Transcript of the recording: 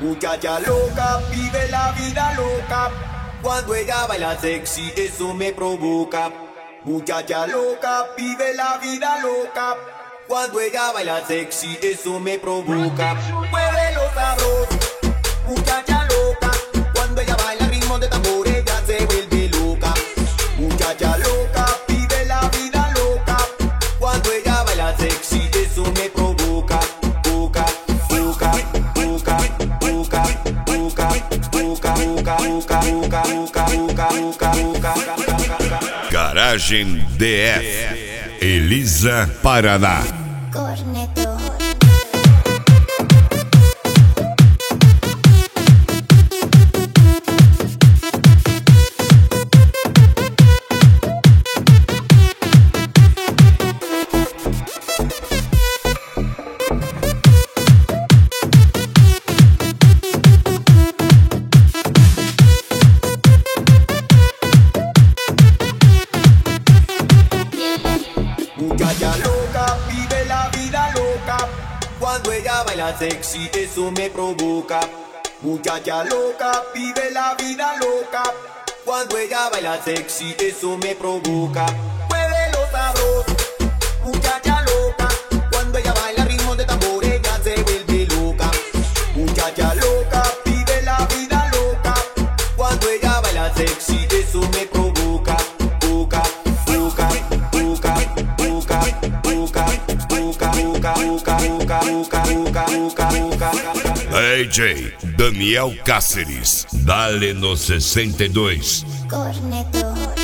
Muchacha loca, vive la vida loca. Cuando ella baila sexy, eso me provoca. Muchacha loca, vive la vida loca. Cuando ella baila sexy, eso me provoca. Muévelo sabroso, muchacha loca. Cuando ella baila al ritmo de tambor, ella se vuelve loca. Muchacha loca, vive la vida loca. Cuando ella baila sexy, eso me provoca. Boca, boca, boca, boca, boca, boca, boca, boca, boca, boca, boca, boca. Garagem DF, Elisa, Paraná. Corneto. Muchacha loca, vive la vida loca. Cuando ella baila sexy, eso me provoca. Muchacha loca, vive la vida loca. Cuando ella baila sexy, eso me provoca. Muévelo sabroso, muchacha loca. Cuando ella baila al ritmo de tambor, ella se vuelve loca. Muchacha loca, vive la vida loca. Cuando ella baila sexy, eso me provoca. Boca, boca, boca, boca, boca, boca, boca, boca, boca, boca, boca, boca. DJ Daniel Cáceres, dale no 62. Corneto.